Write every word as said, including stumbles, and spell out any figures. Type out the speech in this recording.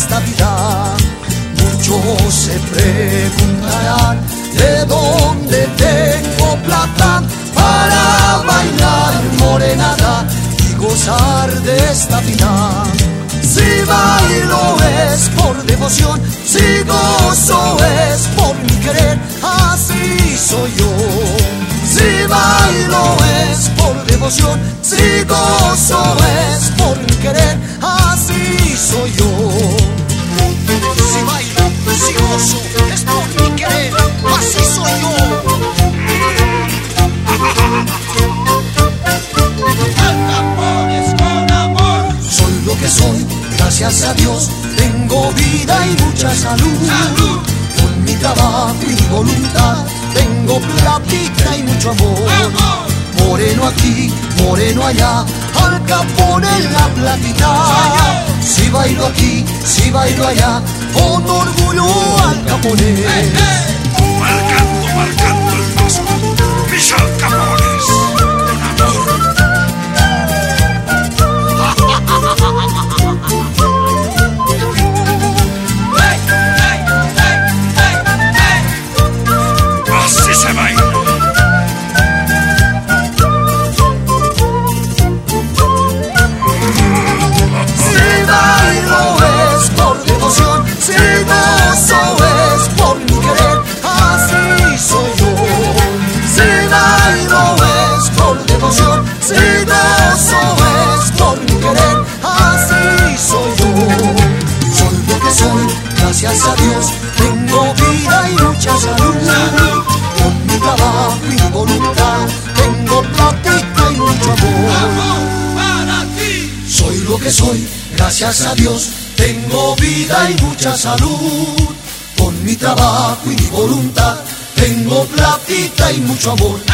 esta vida. Muchos se preguntarán de dónde tengo plata para bailar morenada y gozar de esta vida. Si bailo es por devoción, si gozo es por mi querer, así soy yo. Si bailo es por devoción, si gozo es por mi querer, así soy yo. Si bailo, si gozo es por mi querer, así soy yo. Soy lo que soy, gracias a Dios, tengo vida y mucha salud. ¡Salud! Con mi trabajo y voluntad, tengo platita y mucho amor. ¡Amor! Moreno aquí, moreno allá, Al Capone en la platita. Si bailo aquí, si bailo allá, con orgullo Al Capone. ¡Hey, hey! Marcando, marcando el paso, mis Al Capones, con amor. Hey, hey, hey, hey, hey. Así se baila. Si bailo es por devoción, si gozo es por mi querer, así soy yo. Si bailo es por devoción, si gozo es por mi querer, así soy yo. Soy lo que soy, gracias a Dios, tengo vida y mucha salud. salud. Con mi trabajo y voluntad, tengo platita y mucho amor. ¡Amor para ti! Soy lo que soy, gracias a Dios, tengo vida y mucha salud. Con mi trabajo y mi voluntad, tengo platita y mucho amor.